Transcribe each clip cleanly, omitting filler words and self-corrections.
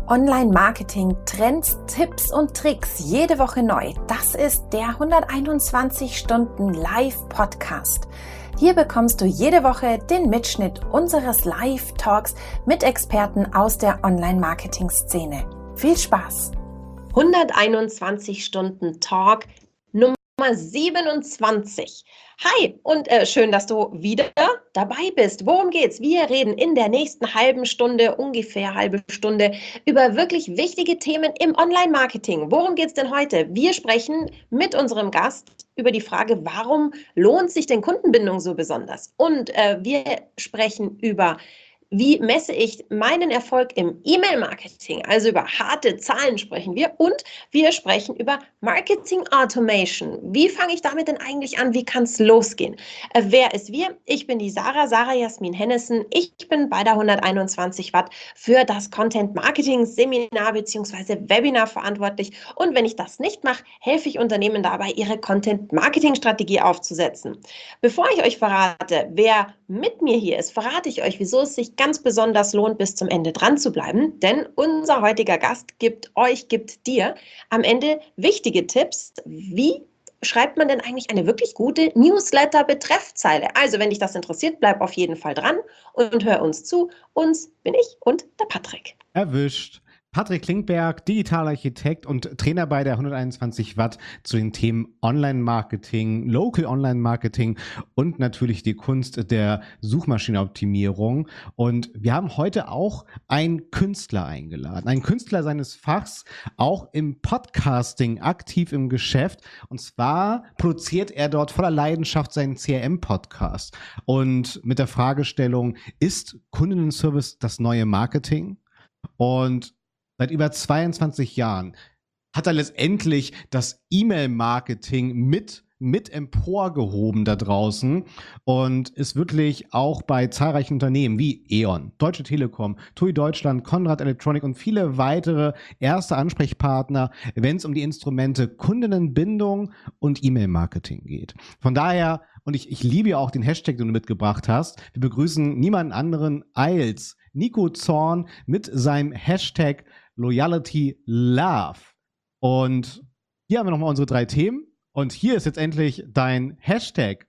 Online-Marketing, Trends, Tipps und Tricks jede Woche neu. Das ist der 121 Stunden Live-Podcast. Hier bekommst du jede Woche den Mitschnitt unseres Live-Talks mit Experten aus der Online-Marketing-Szene. Viel Spaß! 121 Stunden Talk Nummer 27. Hi und schön, dass du wieder dabei bist. Worum geht's? Wir reden in der nächsten halben Stunde, ungefähr halbe Stunde, über wirklich wichtige Themen im Online-Marketing. Worum geht's denn heute? Wir sprechen mit unserem Gast über die Frage, warum lohnt sich denn Kundenbindung so besonders? Und wir sprechen über wie messe ich meinen Erfolg im E-Mail-Marketing? Also über harte Zahlen sprechen wir und wir sprechen über Marketing Automation. Wie fange ich damit denn eigentlich an? Wie kann es losgehen? Wer ist wir? Ich bin die Sarah Jasmin Hennessen. Ich bin bei der 121 Watt für das Content Marketing Seminar bzw. Webinar verantwortlich. Und wenn ich das nicht mache, helfe ich Unternehmen dabei, ihre Content Marketing Strategie aufzusetzen. Bevor ich euch verrate, wer mit mir hier ist, verrate ich euch, wieso es sich ganz besonders lohnt, bis zum Ende dran zu bleiben, denn unser heutiger Gast gibt dir am Ende wichtige Tipps. Wie schreibt man denn eigentlich eine wirklich gute Newsletter-Betreffzeile? Also, wenn dich das interessiert, bleib auf jeden Fall dran und hör uns zu. Uns bin ich und der Patrick. Erwischt. Patrick Klingberg, Digitalarchitekt und Trainer bei der 121 Watt zu den Themen Online-Marketing, Local Online-Marketing und natürlich die Kunst der Suchmaschinenoptimierung. Und wir haben heute auch einen Künstler eingeladen, einen Künstler seines Fachs, auch im Podcasting aktiv im Geschäft. Und zwar produziert er dort voller Leidenschaft seinen CRM-Podcast. Und mit der Fragestellung, ist Kundenservice das neue Marketing? Und seit über 22 Jahren hat er letztendlich das E-Mail-Marketing mit emporgehoben da draußen und ist wirklich auch bei zahlreichen Unternehmen wie E.ON, Deutsche Telekom, TUI Deutschland, Conrad Electronic und viele weitere erste Ansprechpartner, wenn es um die Instrumente Kundinnenbindung und E-Mail-Marketing geht. Von daher, und ich liebe ja auch den Hashtag, den du mitgebracht hast, wir begrüßen niemanden anderen als Nico Zorn mit seinem Hashtag Loyalty Love. Und hier haben wir nochmal unsere 3 Themen. Und hier ist jetzt endlich dein Hashtag.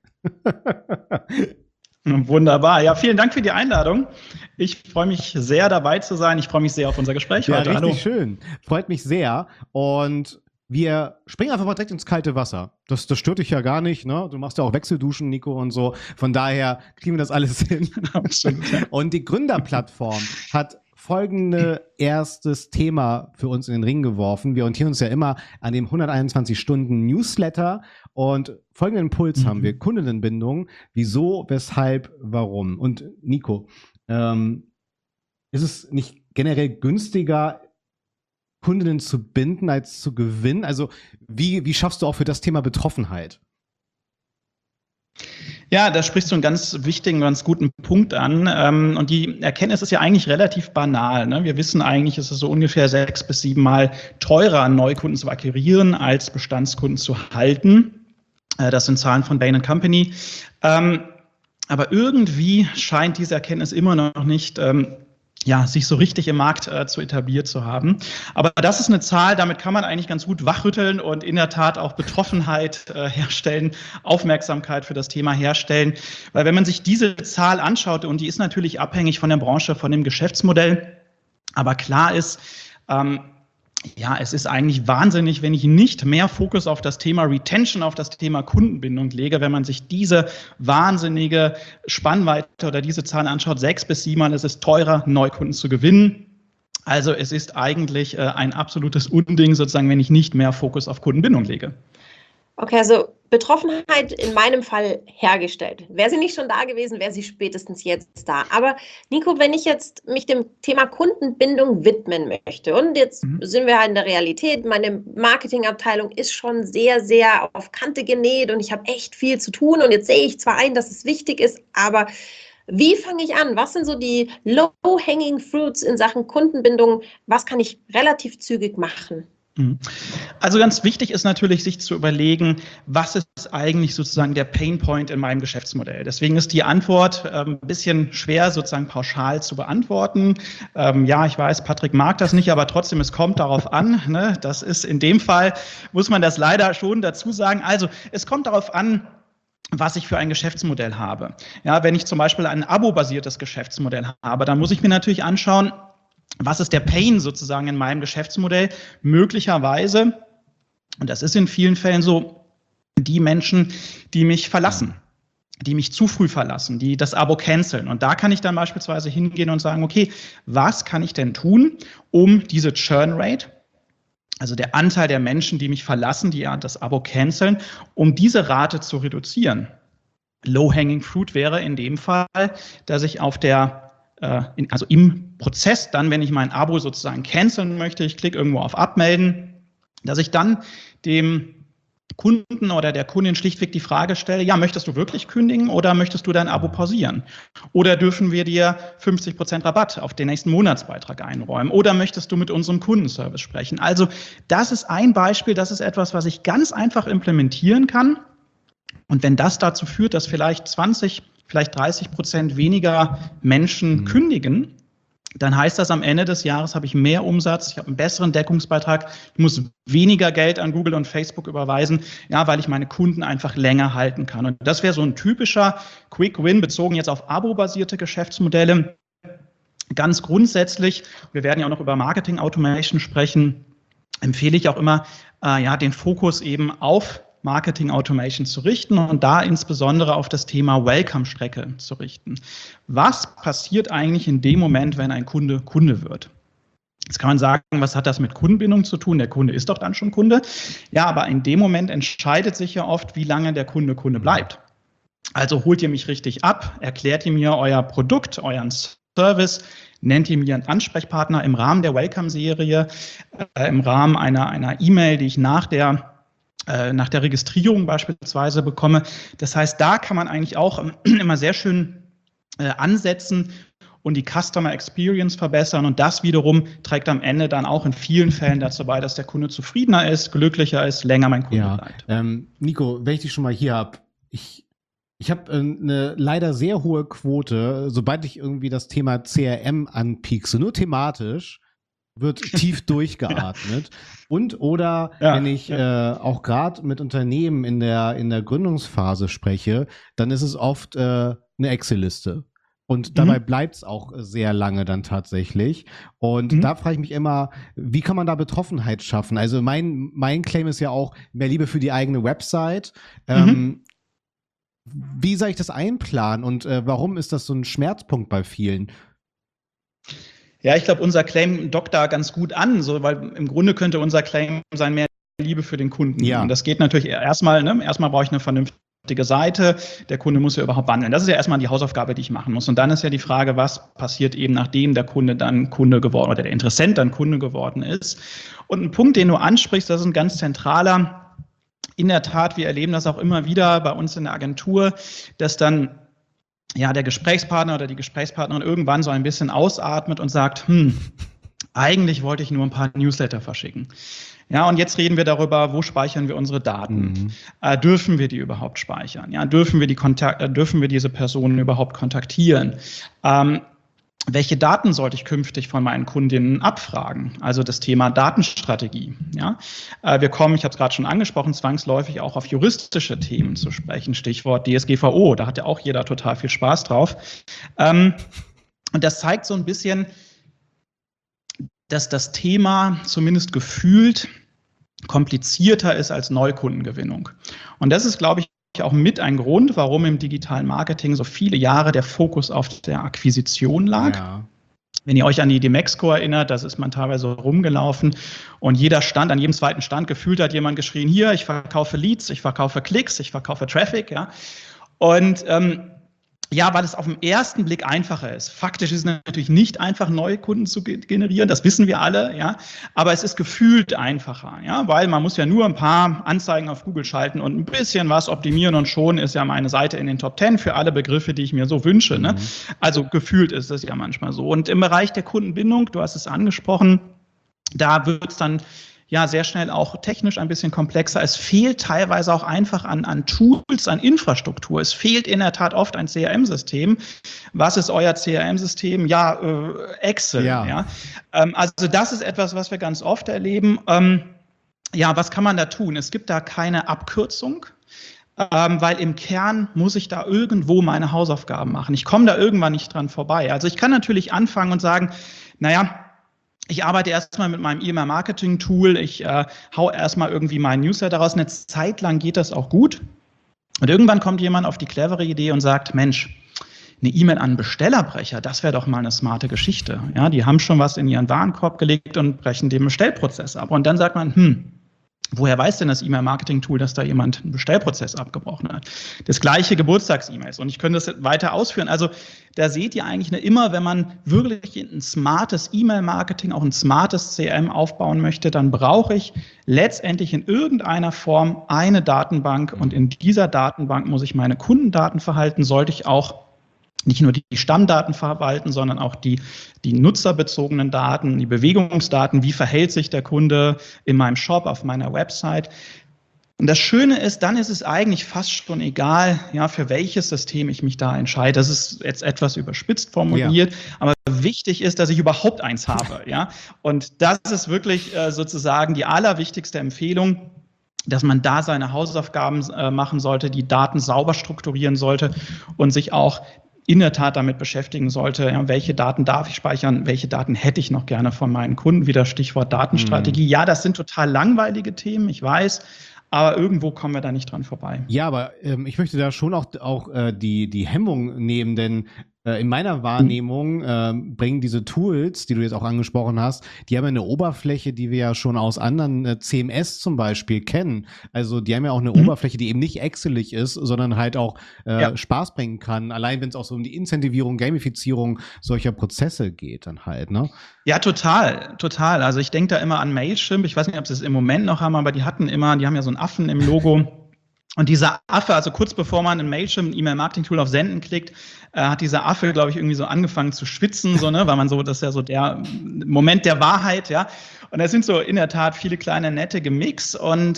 Wunderbar. Ja, vielen Dank für die Einladung. Ich freue mich sehr, dabei zu sein. Ich freue mich sehr auf unser Gespräch heute. Ja, richtig schön. Freut mich sehr. Und wir springen einfach mal direkt ins kalte Wasser. Das stört dich ja gar nicht, ne? Du machst ja auch Wechselduschen, Nico, und so. Von daher kriegen wir das alles hin. Und die Gründerplattform hat folgende erstes Thema für uns in den Ring geworfen. Wir orientieren uns ja immer an dem 121 Stunden Newsletter und folgenden Impuls haben wir: Kundinnenbindung. Wieso, weshalb, warum? Und Nico, ist es nicht generell günstiger, Kundinnen zu binden als zu gewinnen? Also wie schaffst du auch für das Thema Betroffenheit? Ja, da sprichst du einen ganz wichtigen, ganz guten Punkt an. Und die Erkenntnis ist ja eigentlich relativ banal, ne? Wir wissen eigentlich, es ist so ungefähr 6 bis 7 Mal teurer, Neukunden zu akquirieren, als Bestandskunden zu halten. Das sind Zahlen von Bain & Company. Aber irgendwie scheint diese Erkenntnis immer noch nicht sich so richtig im Markt zu etabliert zu haben. Aber das ist eine Zahl, damit kann man eigentlich ganz gut wachrütteln und in der Tat auch Betroffenheit herstellen, Aufmerksamkeit für das Thema herstellen. Weil wenn man sich diese Zahl anschaut, und die ist natürlich abhängig von der Branche, von dem Geschäftsmodell, aber klar ist, es ist eigentlich wahnsinnig, wenn ich nicht mehr Fokus auf das Thema Retention, auf das Thema Kundenbindung lege. Wenn man sich diese wahnsinnige Spannweite oder diese Zahlen anschaut, 6 bis 7 Mal ist es teurer, Neukunden zu gewinnen. Also es ist eigentlich ein absolutes Unding, sozusagen, wenn ich nicht mehr Fokus auf Kundenbindung lege. Okay, also Betroffenheit in meinem Fall hergestellt. Wäre sie nicht schon da gewesen, wäre sie spätestens jetzt da. Aber Nico, wenn ich jetzt mich dem Thema Kundenbindung widmen möchte und jetzt sind wir halt in der Realität, meine Marketingabteilung ist schon sehr, sehr auf Kante genäht und ich habe echt viel zu tun und jetzt sehe ich zwar ein, dass es wichtig ist, aber wie fange ich an? Was sind so die low-hanging fruits in Sachen Kundenbindung? Was kann ich relativ zügig machen? Also ganz wichtig ist natürlich, sich zu überlegen, was ist eigentlich sozusagen der Painpoint in meinem Geschäftsmodell. Deswegen ist die Antwort ein bisschen schwer sozusagen pauschal zu beantworten. Ja, ich weiß, Patrick mag das nicht, aber trotzdem, es kommt darauf an. Ne? Das ist in dem Fall, muss man das leider schon dazu sagen. Also es kommt darauf an, was ich für ein Geschäftsmodell habe. Ja, wenn ich zum Beispiel ein abo-basiertes Geschäftsmodell habe, dann muss ich mir natürlich anschauen, was ist der Pain sozusagen in meinem Geschäftsmodell? Möglicherweise, und das ist in vielen Fällen so, die Menschen, die mich verlassen, die mich zu früh verlassen, die das Abo canceln. Und da kann ich dann beispielsweise hingehen und sagen, okay, was kann ich denn tun, um diese Churn Rate, also der Anteil der Menschen, die mich verlassen, die ja das Abo canceln, um diese Rate zu reduzieren? Low-hanging fruit wäre in dem Fall, dass ich auf der also im Prozess dann, wenn ich mein Abo sozusagen canceln möchte, ich klicke irgendwo auf Abmelden, dass ich dann dem Kunden oder der Kundin schlichtweg die Frage stelle, ja, möchtest du wirklich kündigen oder möchtest du dein Abo pausieren? Oder dürfen wir dir 50% Rabatt auf den nächsten Monatsbeitrag einräumen? Oder möchtest du mit unserem Kundenservice sprechen? Also das ist ein Beispiel, das ist etwas, was ich ganz einfach implementieren kann. Und wenn das dazu führt, dass vielleicht 20, vielleicht 30% weniger Menschen kündigen, dann heißt das, am Ende des Jahres habe ich mehr Umsatz, ich habe einen besseren Deckungsbeitrag, ich muss weniger Geld an Google und Facebook überweisen, ja, weil ich meine Kunden einfach länger halten kann. Und das wäre so ein typischer Quick Win, bezogen jetzt auf abo-basierte Geschäftsmodelle. Ganz grundsätzlich, wir werden ja auch noch über Marketing Automation sprechen, empfehle ich auch immer, den Fokus eben auf Marketing Automation zu richten und da insbesondere auf das Thema Welcome-Strecke zu richten. Was passiert eigentlich in dem Moment, wenn ein Kunde Kunde wird? Jetzt kann man sagen, was hat das mit Kundenbindung zu tun? Der Kunde ist doch dann schon Kunde. Ja, aber in dem Moment entscheidet sich ja oft, wie lange der Kunde Kunde bleibt. Also holt ihr mich richtig ab, erklärt ihr mir euer Produkt, euren Service, nennt ihr mir einen Ansprechpartner im Rahmen der Welcome-Serie, im Rahmen einer E-Mail, die ich nach der Registrierung beispielsweise bekomme. Das heißt, da kann man eigentlich auch immer sehr schön ansetzen und die Customer Experience verbessern. Und das wiederum trägt am Ende dann auch in vielen Fällen dazu bei, dass der Kunde zufriedener ist, glücklicher ist, länger mein Kunde bleibt. Nico, wenn ich dich schon mal hier habe, ich habe eine leider sehr hohe Quote, sobald ich irgendwie das Thema CRM anpiekse, nur thematisch, wird tief durchgeatmet. Oder wenn ich auch gerade mit Unternehmen in der Gründungsphase spreche, dann ist es oft eine Excel-Liste. Und dabei bleibt es auch sehr lange dann tatsächlich. Und da frage ich mich immer, wie kann man da Betroffenheit schaffen? Also mein Claim ist ja auch mehr Liebe für die eigene Website. Wie soll ich das einplanen und warum ist das so ein Schmerzpunkt bei vielen? Ja, ich glaube, unser Claim dockt da ganz gut an, so, weil im Grunde könnte unser Claim sein, mehr Liebe für den Kunden. Ja. Und das geht natürlich erstmal brauche ich eine vernünftige Seite, der Kunde muss ja überhaupt wandeln. Das ist ja erstmal die Hausaufgabe, die ich machen muss. Und dann ist ja die Frage, was passiert eben, nachdem der Kunde dann Kunde geworden oder der Interessent dann Kunde geworden ist. Und ein Punkt, den du ansprichst, das ist ein ganz zentraler. In der Tat, wir erleben das auch immer wieder bei uns in der Agentur, dass dann der Gesprächspartner oder die Gesprächspartnerin irgendwann so ein bisschen ausatmet und sagt, eigentlich wollte ich nur ein paar Newsletter verschicken. Ja, und jetzt reden wir darüber, wo speichern wir unsere Daten? Dürfen wir die überhaupt speichern? Ja, dürfen wir diese Personen überhaupt kontaktieren? Welche Daten sollte ich künftig von meinen Kundinnen abfragen? Also das Thema Datenstrategie. Ja? Wir kommen, ich habe es gerade schon angesprochen, zwangsläufig auch auf juristische Themen zu sprechen. Stichwort DSGVO, da hat ja auch jeder total viel Spaß drauf. Und das zeigt so ein bisschen, dass das Thema zumindest gefühlt komplizierter ist als Neukundengewinnung. Und das ist, glaube ich, auch mit ein Grund, warum im digitalen Marketing so viele Jahre der Fokus auf der Akquisition lag. Ja. Wenn ihr euch an die Demexco erinnert, das ist man teilweise rumgelaufen und an jedem zweiten Stand gefühlt hat jemand geschrien, hier, ich verkaufe Leads, ich verkaufe Klicks, ich verkaufe Traffic. Ja. Und weil es auf den ersten Blick einfacher ist. Faktisch ist es natürlich nicht einfach, neue Kunden zu generieren, das wissen wir alle, ja. Aber es ist gefühlt einfacher, ja, weil man muss ja nur ein paar Anzeigen auf Google schalten und ein bisschen was optimieren und schon ist ja meine Seite in den Top 10 für alle Begriffe, die ich mir so wünsche, ne? Also gefühlt ist es ja manchmal so. Und im Bereich der Kundenbindung, du hast es angesprochen, da wird es dann ja sehr schnell auch technisch ein bisschen komplexer. Es fehlt teilweise auch einfach an Tools, an Infrastruktur. Es fehlt in der Tat oft ein CRM-System. Was ist euer CRM-System? Ja, Excel. Ja. Also das ist etwas, was wir ganz oft erleben. Ja, was kann man da tun? Es gibt da keine Abkürzung. Weil im Kern muss ich da irgendwo meine Hausaufgaben machen. Ich komme da irgendwann nicht dran vorbei. Also ich kann natürlich anfangen und sagen, naja, ich arbeite erstmal mit meinem E-Mail-Marketing-Tool, ich hau erstmal irgendwie meinen Newsletter raus. Eine Zeit lang geht das auch gut. Und irgendwann kommt jemand auf die clevere Idee und sagt, Mensch, eine E-Mail an einen Bestellerbrecher, das wäre doch mal eine smarte Geschichte. Ja, die haben schon was in ihren Warenkorb gelegt und brechen den Bestellprozess ab. Und dann sagt man, woher weiß denn das E-Mail-Marketing-Tool, dass da jemand einen Bestellprozess abgebrochen hat? Das gleiche Geburtstags-E-Mails. Und ich könnte das weiter ausführen. Also da seht ihr eigentlich immer, wenn man wirklich ein smartes E-Mail-Marketing, auch ein smartes CRM aufbauen möchte, dann brauche ich letztendlich in irgendeiner Form eine Datenbank. Und in dieser Datenbank muss ich meine Kundendaten verhalten, sollte ich auch nicht nur die Stammdaten verwalten, sondern auch die nutzerbezogenen Daten, die Bewegungsdaten, wie verhält sich der Kunde in meinem Shop, auf meiner Website. Und das Schöne ist, dann ist es eigentlich fast schon egal, ja, für welches System ich mich da entscheide. Das ist jetzt etwas überspitzt formuliert, aber wichtig ist, dass ich überhaupt eins habe. Ja? Und das ist wirklich sozusagen die allerwichtigste Empfehlung, dass man da seine Hausaufgaben machen sollte, die Daten sauber strukturieren sollte und sich auch in der Tat damit beschäftigen sollte, ja, welche Daten darf ich speichern, welche Daten hätte ich noch gerne von meinen Kunden, wieder Stichwort Datenstrategie. Ja, das sind total langweilige Themen, ich weiß, aber irgendwo kommen wir da nicht dran vorbei. Ja, aber ich möchte da schon auch die Hemmung nehmen, denn in meiner Wahrnehmung bringen diese Tools, die du jetzt auch angesprochen hast, die haben ja eine Oberfläche, die wir ja schon aus anderen CMS zum Beispiel kennen. Also die haben ja auch eine Oberfläche, die eben nicht excelig ist, sondern halt auch Spaß bringen kann. Allein wenn es auch so um die Incentivierung, Gamifizierung solcher Prozesse geht dann halt, ne? Ja, total. Also ich denke da immer an Mailchimp. Ich weiß nicht, ob sie es im Moment noch haben, aber die haben ja so einen Affen im Logo. Und dieser Affe, also kurz bevor man in Mailchimp ein E-Mail-Marketing-Tool auf Senden klickt, hat dieser Affe, glaube ich, irgendwie so angefangen zu schwitzen, so, ne, weil man so, das ist ja so der Moment der Wahrheit, ja. Und das sind so in der Tat viele kleine nette Gemix. Und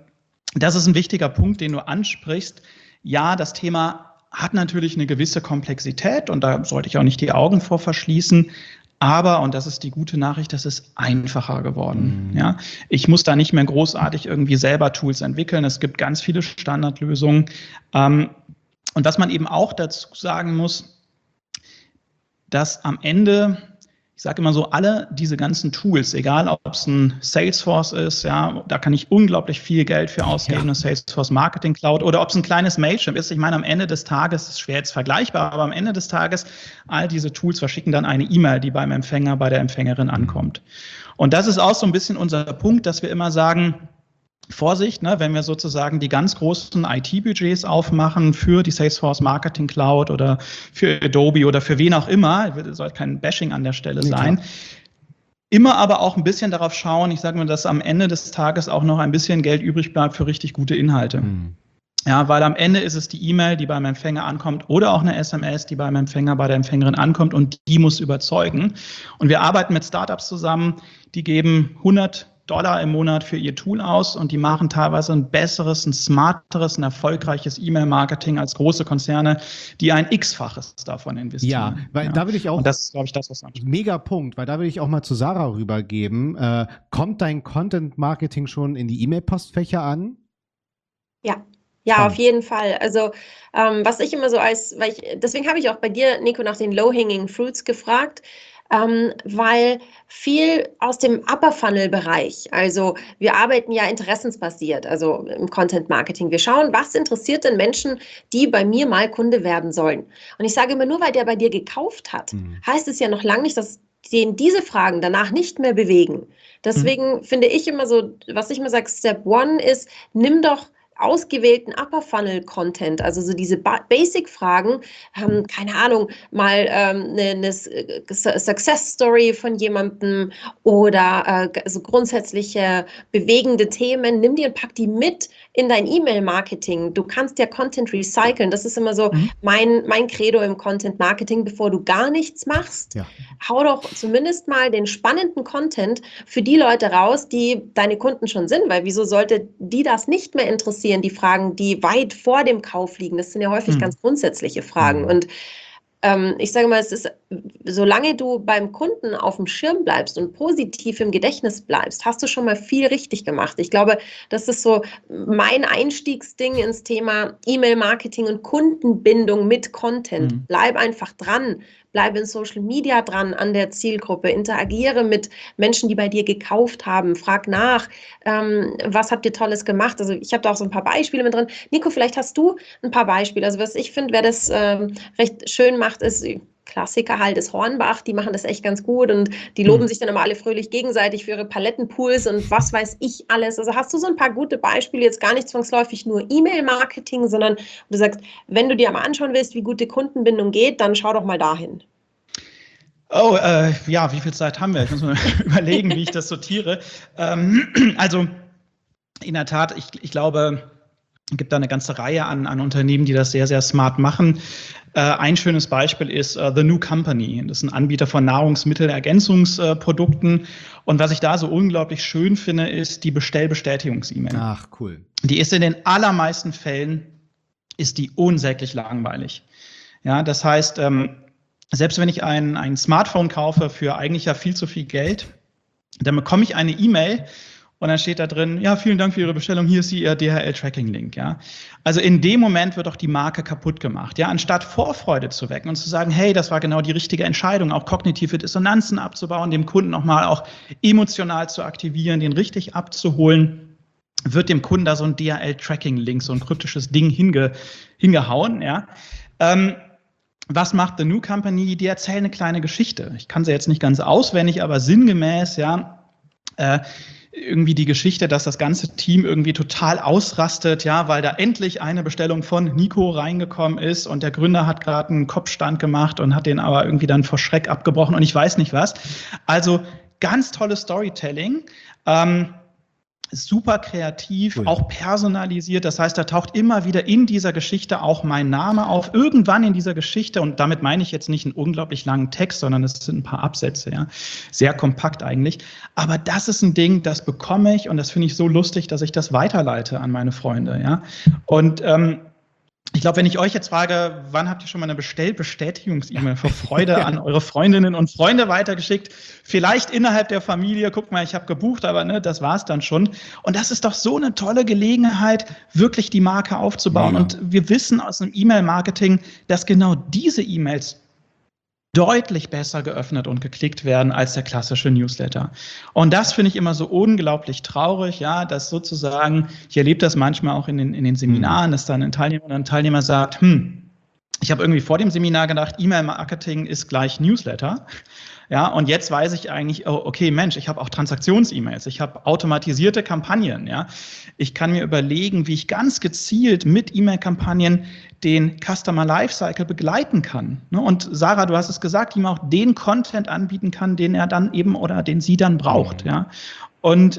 das ist ein wichtiger Punkt, den du ansprichst. Ja, das Thema hat natürlich eine gewisse Komplexität und da sollte ich auch nicht die Augen vor verschließen. Aber, und das ist die gute Nachricht, das ist einfacher geworden. Ja? Ich muss da nicht mehr großartig irgendwie selber Tools entwickeln. Es gibt ganz viele Standardlösungen. Und was man eben auch dazu sagen muss, dass am Ende, ich sage immer so, alle diese ganzen Tools, egal ob es ein Salesforce ist, ja, da kann ich unglaublich viel Geld für ausgeben, eine Salesforce Marketing Cloud, oder ob es ein kleines Mailchimp ist. Ich meine, am Ende des Tages, das ist schwer jetzt vergleichbar, aber am Ende des Tages, all diese Tools verschicken dann eine E-Mail, die beim Empfänger, bei der Empfängerin ankommt. Und das ist auch so ein bisschen unser Punkt, dass wir immer sagen, Vorsicht, ne, wenn wir sozusagen die ganz großen IT-Budgets aufmachen für die Salesforce Marketing Cloud oder für Adobe oder für wen auch immer, soll kein Bashing an der Stelle sein. Klar. Immer aber auch ein bisschen darauf schauen, ich sage mal, dass am Ende des Tages auch noch ein bisschen Geld übrig bleibt für richtig gute Inhalte. Ja, weil am Ende ist es die E-Mail, die beim Empfänger ankommt, oder auch eine SMS, die beim Empfänger, bei der Empfängerin ankommt, und die muss überzeugen. Und wir arbeiten mit Startups zusammen, die geben $100 im Monat für ihr Tool aus und die machen teilweise ein besseres, ein smarteres, ein erfolgreiches E-Mail-Marketing als große Konzerne, die ein X-faches davon investieren. Ja, weil da will ich auch, und das ist, glaube ich, das, was mega Punkt, weil da will ich auch mal zu Sarah rübergeben. Kommt dein Content-Marketing schon in die E-Mail-Postfächer an? Ja, auf jeden Fall. Also was ich immer so deswegen habe ich auch bei dir, Nico, nach den Low-Hanging Fruits gefragt, weil viel aus dem Upper-Funnel-Bereich, also wir arbeiten ja interessensbasiert, also im Content-Marketing. Wir schauen, was interessiert denn Menschen, die bei mir mal Kunde werden sollen. Und ich sage immer, nur weil der bei dir gekauft hat, heißt es ja noch lange nicht, dass den diese Fragen danach nicht mehr bewegen. Deswegen finde ich immer so, was ich immer sage, Step One ist, nimm doch ausgewählten Upper-Funnel-Content, also so diese Basic-Fragen, keine Ahnung, mal eine Success-Story von jemandem oder so grundsätzliche bewegende Themen, nimm die und pack die mit in dein E-Mail-Marketing. Du kannst ja Content recyceln. Das ist immer so mein Credo im Content-Marketing, bevor du gar nichts machst. Ja. Hau doch zumindest mal den spannenden Content für die Leute raus, die deine Kunden schon sind, weil wieso sollte die das nicht mehr interessieren? Die Fragen, die weit vor dem Kauf liegen, das sind ja häufig ganz grundsätzliche Fragen. Und ich sage mal, es ist, solange du beim Kunden auf dem Schirm bleibst und positiv im Gedächtnis bleibst, hast du schon mal viel richtig gemacht. Ich glaube, das ist so mein Einstiegsding ins Thema E-Mail-Marketing und Kundenbindung mit Content. Bleib einfach dran. Bleib in Social Media dran an der Zielgruppe, interagiere mit Menschen, die bei dir gekauft haben, frag nach, was habt ihr Tolles gemacht? Also ich habe da auch so ein paar Beispiele mit drin. Nico, vielleicht hast du ein paar Beispiele. Also was ich finde, wer das recht schön macht, ist Klassiker halt, ist Hornbach, die machen das echt ganz gut und die loben sich dann immer alle fröhlich gegenseitig für ihre Palettenpools und was weiß ich alles. Also hast du so ein paar gute Beispiele, jetzt gar nicht zwangsläufig nur E-Mail-Marketing, sondern du sagst, wenn du dir mal anschauen willst, wie gute Kundenbindung geht, dann schau doch mal dahin. Oh, ja, wie viel Zeit haben wir? Ich muss mal überlegen, wie ich das sortiere. Also in der Tat, ich glaube, es gibt da eine ganze Reihe an Unternehmen, die das sehr, sehr smart machen. Ein schönes Beispiel ist The New Company. Das ist ein Anbieter von Nahrungsmittelergänzungsprodukten. Und was ich da so unglaublich schön finde, ist die Bestellbestätigungs-E-Mail. Ach, cool. Die ist in den allermeisten Fällen, ist die unsäglich langweilig. Ja, das heißt, selbst wenn ich ein Smartphone kaufe für eigentlich ja viel zu viel Geld, dann bekomme ich eine E-Mail, und dann steht da drin, ja, vielen Dank für Ihre Bestellung, hier ist Ihr DHL-Tracking-Link, ja. Also in dem Moment wird doch die Marke kaputt gemacht, ja. Anstatt Vorfreude zu wecken und zu sagen, hey, das war genau die richtige Entscheidung, auch kognitive Dissonanzen abzubauen, dem Kunden nochmal auch emotional zu aktivieren, den richtig abzuholen, wird dem Kunden da so ein DHL-Tracking-Link, so ein kryptisches Ding hingehauen, ja. Was macht The New Company? Die erzählen eine kleine Geschichte. Ich kann sie jetzt nicht ganz auswendig, aber sinngemäß, ja, irgendwie die Geschichte, dass das ganze Team irgendwie total ausrastet, ja, weil da endlich eine Bestellung von Nico reingekommen ist und der Gründer hat gerade einen Kopfstand gemacht und hat den aber irgendwie dann vor Schreck abgebrochen und ich weiß nicht was. Also ganz tolles Storytelling. Super kreativ, cool. Auch personalisiert. Das heißt, da taucht immer wieder in dieser Geschichte auch mein Name auf. Irgendwann in dieser Geschichte, und damit meine ich jetzt nicht einen unglaublich langen Text, sondern es sind ein paar Absätze, ja. Sehr kompakt eigentlich. Aber das ist ein Ding, das bekomme ich und das finde ich so lustig, dass ich das weiterleite an meine Freunde, ja. Und ich glaube, wenn ich euch jetzt frage, wann habt ihr schon mal eine Bestellbestätigungs-E-Mail vor Freude an eure Freundinnen und Freunde weitergeschickt? Vielleicht innerhalb der Familie, guck mal, ich habe gebucht, aber ne, das war's dann schon. Und das ist doch so eine tolle Gelegenheit, wirklich die Marke aufzubauen. Ja. Und wir wissen aus dem E-Mail-Marketing, dass genau diese E-Mails deutlich besser geöffnet und geklickt werden als der klassische Newsletter. Und das finde ich immer so unglaublich traurig, ja, dass sozusagen, ich erlebe das manchmal auch in den Seminaren, dass dann ein Teilnehmer oder ein Teilnehmer sagt, ich habe irgendwie vor dem Seminar gedacht, E-Mail-Marketing ist gleich Newsletter. Ja, und jetzt weiß ich eigentlich, oh, okay, Mensch, ich habe auch Transaktions-E-Mails, ich habe automatisierte Kampagnen, ja. Ich kann mir überlegen, wie ich ganz gezielt mit E-Mail-Kampagnen den Customer Lifecycle begleiten kann. Und Sarah, du hast es gesagt, ihm auch den Content anbieten kann, den er dann eben oder den sie dann braucht, ja. Und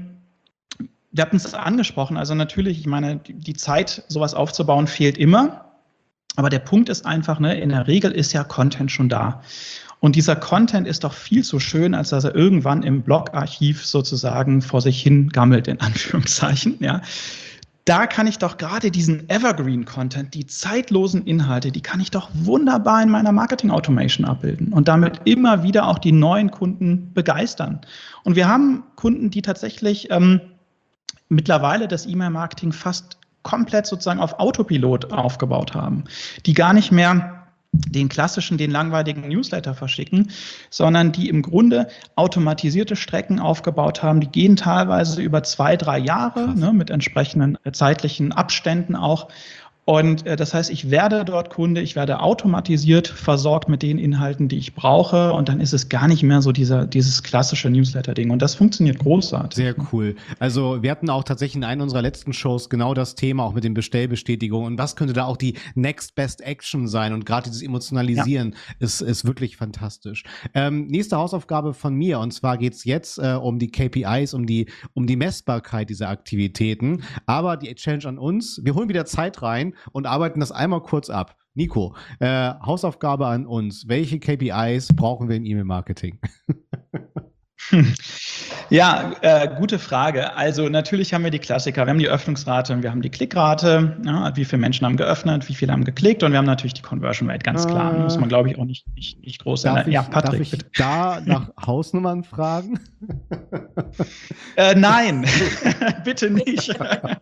wir hatten es angesprochen, also natürlich, ich meine, die Zeit, sowas aufzubauen, fehlt immer. Aber der Punkt ist einfach, ne, in der Regel ist ja Content schon da. Und dieser Content ist doch viel zu schön, als dass er irgendwann im Blogarchiv sozusagen vor sich hin gammelt, in Anführungszeichen, ja. Da kann ich doch gerade diesen Evergreen-Content, die zeitlosen Inhalte, die kann ich doch wunderbar in meiner Marketing-Automation abbilden und damit immer wieder auch die neuen Kunden begeistern. Und wir haben Kunden, die tatsächlich mittlerweile das E-Mail-Marketing fast komplett sozusagen auf Autopilot aufgebaut haben, die gar nicht mehr den klassischen, den langweiligen Newsletter verschicken, sondern die im Grunde automatisierte Strecken aufgebaut haben. Die gehen teilweise über 2-3 Jahre, ne, mit entsprechenden zeitlichen Abständen auch. Und das heißt, ich werde dort Kunde, ich werde automatisiert versorgt mit den Inhalten, die ich brauche. Und dann ist es gar nicht mehr so dieses klassische Newsletter-Ding. Und das funktioniert großartig. Sehr cool. Also wir hatten auch tatsächlich in einer unserer letzten Shows genau das Thema, auch mit den Bestellbestätigungen. Und was könnte da auch die Next Best Action sein? Und gerade dieses Emotionalisieren ist wirklich fantastisch. Nächste Hausaufgabe von mir. Und zwar geht's jetzt um die KPIs, um die Messbarkeit dieser Aktivitäten. Aber die Challenge an uns, wir holen wieder Zeit rein und arbeiten das einmal kurz ab. Nico, Hausaufgabe an uns. Welche KPIs brauchen wir im E-Mail-Marketing? Ja, gute Frage. Also natürlich haben wir die Klassiker. Wir haben die Öffnungsrate, wir haben die Klickrate, ja, wie viele Menschen haben geöffnet, wie viele haben geklickt und wir haben natürlich die Conversion Rate, ganz klar. Muss man, glaube ich, auch nicht groß sein. Ja, Patrick, darf ich bitte. da nach Hausnummern fragen? Nein, bitte nicht.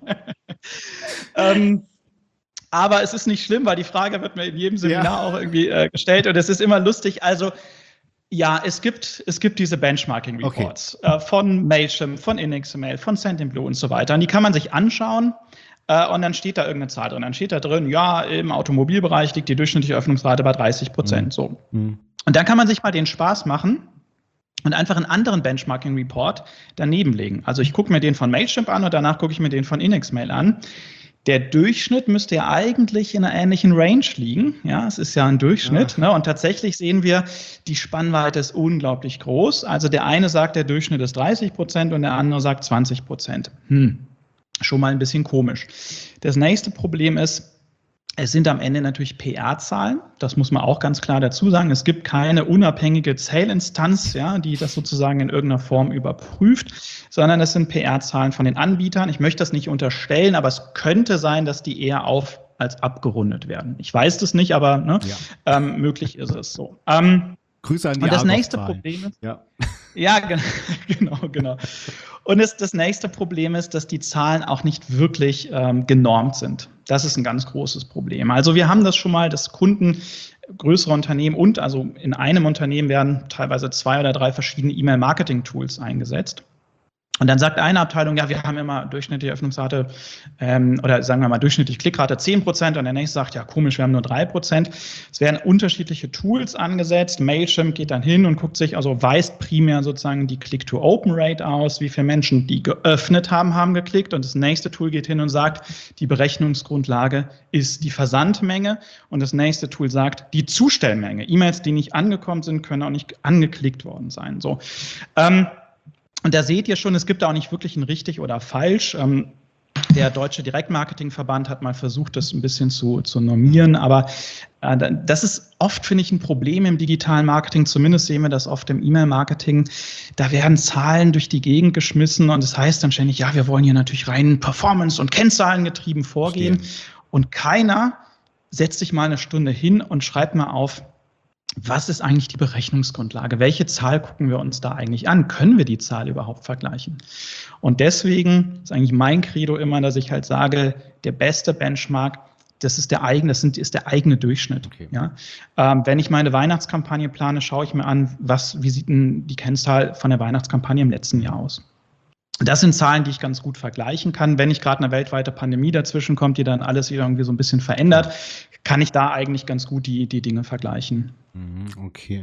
Aber es ist nicht schlimm, weil die Frage wird mir in jedem Seminar auch irgendwie gestellt und es ist immer lustig. Also ja, es gibt diese Benchmarking-Reports von Mailchimp, von InXML, von Sendinblue und so weiter. Und die kann man sich anschauen und dann steht da irgendeine Zahl drin. Dann steht da drin, ja, im Automobilbereich liegt die durchschnittliche Öffnungsrate bei 30%. So. Und dann kann man sich mal den Spaß machen und einfach einen anderen Benchmarking-Report daneben legen. Also ich gucke mir den von Mailchimp an und danach gucke ich mir den von InXML an. Der Durchschnitt müsste ja eigentlich in einer ähnlichen Range liegen. Ja, es ist ja ein Durchschnitt. Ne? Und tatsächlich sehen wir, die Spannweite ist unglaublich groß. Also der eine sagt, der Durchschnitt ist 30% und der andere sagt 20%. Schon mal ein bisschen komisch. Das nächste Problem ist, es sind am Ende natürlich PR-Zahlen. Das muss man auch ganz klar dazu sagen. Es gibt keine unabhängige Zählinstanz, ja, die das sozusagen in irgendeiner Form überprüft, sondern es sind PR-Zahlen von den Anbietern. Ich möchte das nicht unterstellen, aber es könnte sein, dass die eher als abgerundet werden. Ich weiß das nicht, aber möglich ist es so. Grüße an die Und das nächste Problem ist, ja, genau. Und das nächste Problem ist, dass die Zahlen auch nicht wirklich genormt sind. Das ist ein ganz großes Problem. Also wir haben das schon mal, dass Kunden, größere Unternehmen und also in einem Unternehmen werden teilweise 2 oder 3 verschiedene E-Mail-Marketing-Tools eingesetzt. Und dann sagt eine Abteilung, ja, wir haben immer durchschnittliche Öffnungsrate oder sagen wir mal durchschnittlich Klickrate 10% und der nächste sagt, ja komisch, wir haben nur 3%. Es werden unterschiedliche Tools angesetzt. Mailchimp geht dann hin und guckt sich, also weist primär sozusagen die Click-to-Open-Rate aus, wie viele Menschen, die geöffnet haben, haben geklickt. Und das nächste Tool geht hin und sagt, die Berechnungsgrundlage ist die Versandmenge. Und das nächste Tool sagt, die Zustellmenge. E-Mails, die nicht angekommen sind, können auch nicht angeklickt worden sein. So. Und da seht ihr schon, es gibt da auch nicht wirklich ein richtig oder falsch. Der Deutsche Direktmarketingverband hat mal versucht, das ein bisschen zu normieren, aber das ist oft, finde ich, ein Problem im digitalen Marketing. Zumindest sehen wir das oft im E-Mail-Marketing. Da werden Zahlen durch die Gegend geschmissen und das heißt dann ständig, ja, wir wollen hier natürlich rein Performance- und Kennzahlengetrieben vorgehen. Und keiner setzt sich mal eine Stunde hin und schreibt mal auf, was ist eigentlich die Berechnungsgrundlage? Welche Zahl gucken wir uns da eigentlich an? Können wir die Zahl überhaupt vergleichen? Und deswegen ist eigentlich mein Credo immer, dass ich halt sage, der beste Benchmark, ist der eigene Durchschnitt. Okay. Ja? Wenn ich meine Weihnachtskampagne plane, schaue ich mir an, wie sieht denn die Kennzahl von der Weihnachtskampagne im letzten Jahr aus? Das sind Zahlen, die ich ganz gut vergleichen kann. Wenn nicht gerade eine weltweite Pandemie dazwischen kommt, die dann alles wieder irgendwie so ein bisschen verändert, kann ich da eigentlich ganz gut die Dinge vergleichen. Okay.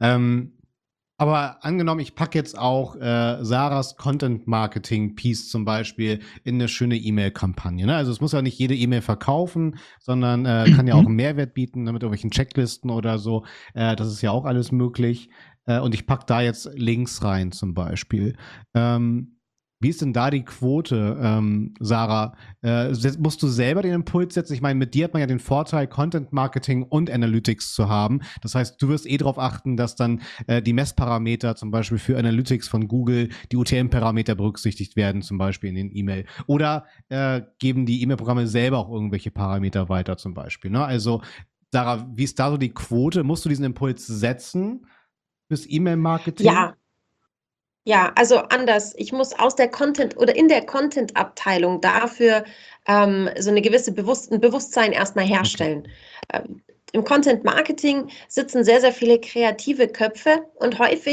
Aber angenommen, ich packe jetzt auch Sarahs Content-Marketing-Piece zum Beispiel in eine schöne E-Mail-Kampagne. Ne? Also es muss ja nicht jede E-Mail verkaufen, sondern kann ja auch einen Mehrwert bieten, ne, mit irgendwelchen Checklisten oder so. Das ist ja auch alles möglich. Und ich packe da jetzt Links rein zum Beispiel. Wie ist denn da die Quote, Sarah? Musst du selber den Impuls setzen? Ich meine, mit dir hat man ja den Vorteil, Content Marketing und Analytics zu haben. Das heißt, du wirst darauf achten, dass dann die Messparameter zum Beispiel für Analytics von Google, die UTM-Parameter berücksichtigt werden, zum Beispiel in den E-Mail. Oder geben die E-Mail-Programme selber auch irgendwelche Parameter weiter zum Beispiel. Ne? Also, Sarah, wie ist da so die Quote? Musst du diesen Impuls setzen fürs E-Mail-Marketing? Ja, also anders. Ich muss aus der Content oder in der Content-Abteilung dafür so eine gewisse Bewusstsein erstmal herstellen. Im Content-Marketing sitzen sehr, sehr viele kreative Köpfe und häufig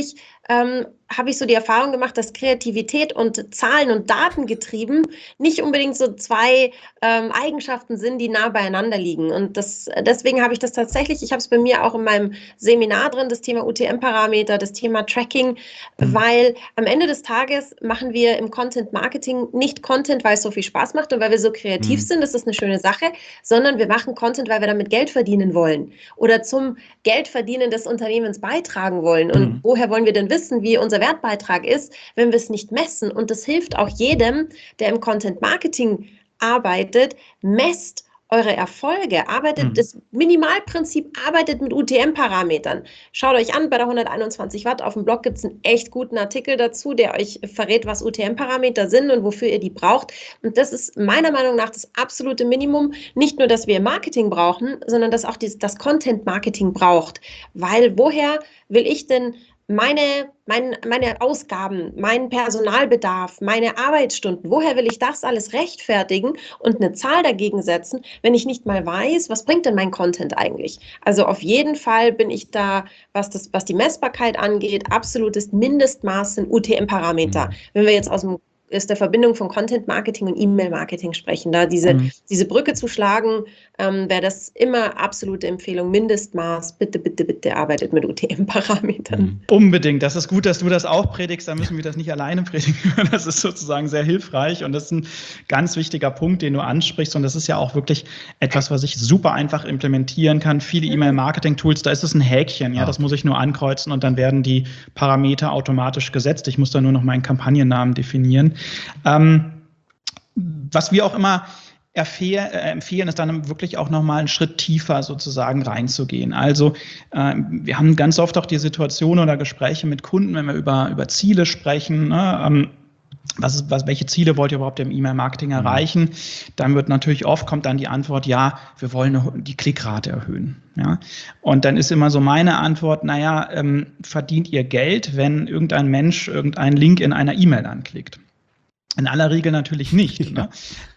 habe ich so die Erfahrung gemacht, dass Kreativität und Zahlen und Daten getrieben nicht unbedingt so zwei Eigenschaften sind, die nah beieinander liegen. Und deswegen habe ich das tatsächlich, ich habe es bei mir auch in meinem Seminar drin, das Thema UTM-Parameter, das Thema Tracking, weil am Ende des Tages machen wir im Content Marketing nicht Content, weil es so viel Spaß macht und weil wir so kreativ sind, das ist eine schöne Sache, sondern wir machen Content, weil wir damit Geld verdienen wollen oder zum Geldverdienen des Unternehmens beitragen wollen. Und woher wollen wir denn wissen, wie unser Wertbeitrag ist, wenn wir es nicht messen? Und das hilft auch jedem, der im Content Marketing arbeitet, messt eure Erfolge, arbeitet das Minimalprinzip, arbeitet mit UTM-Parametern. Schaut euch an, bei der 121 Watt auf dem Blog gibt es einen echt guten Artikel dazu, der euch verrät, was UTM-Parameter sind und wofür ihr die braucht. Und das ist meiner Meinung nach das absolute Minimum, nicht nur, dass wir Marketing brauchen, sondern dass auch das Content-Marketing braucht. Weil woher will ich denn meine Ausgaben, meinen Personalbedarf, meine Arbeitsstunden, woher will ich das alles rechtfertigen und eine Zahl dagegen setzen, wenn ich nicht mal weiß, was bringt denn mein Content eigentlich? Also auf jeden Fall bin ich da, was die Messbarkeit angeht, absolutes Mindestmaß sind UTM-Parameter. Wenn wir jetzt aus der Verbindung von Content Marketing und E-Mail Marketing sprechen, da diese Brücke zu schlagen, wäre das immer absolute Empfehlung, Mindestmaß, bitte, bitte, bitte arbeitet mit UTM-Parametern. Unbedingt, das ist gut, dass du das auch predigst, da müssen wir das nicht alleine predigen, das ist sozusagen sehr hilfreich und das ist ein ganz wichtiger Punkt, den du ansprichst und das ist ja auch wirklich etwas, was ich super einfach implementieren kann. Viele E-Mail-Marketing-Tools, da ist es ein Häkchen, ja, das muss ich nur ankreuzen und dann werden die Parameter automatisch gesetzt. Ich muss da nur noch meinen Kampagnennamen definieren. Was wir auch immer empfehlen, ist dann wirklich auch nochmal einen Schritt tiefer sozusagen reinzugehen. Also wir haben ganz oft auch die Situation oder Gespräche mit Kunden, wenn wir über Ziele sprechen, ne, welche Ziele wollt ihr überhaupt im E-Mail-Marketing erreichen? Dann kommt dann die Antwort, ja, wir wollen die Klickrate erhöhen. Ja? Und dann ist immer so meine Antwort, verdient ihr Geld, wenn irgendein Mensch irgendeinen Link in einer E-Mail anklickt? In aller Regel natürlich nicht. Ne?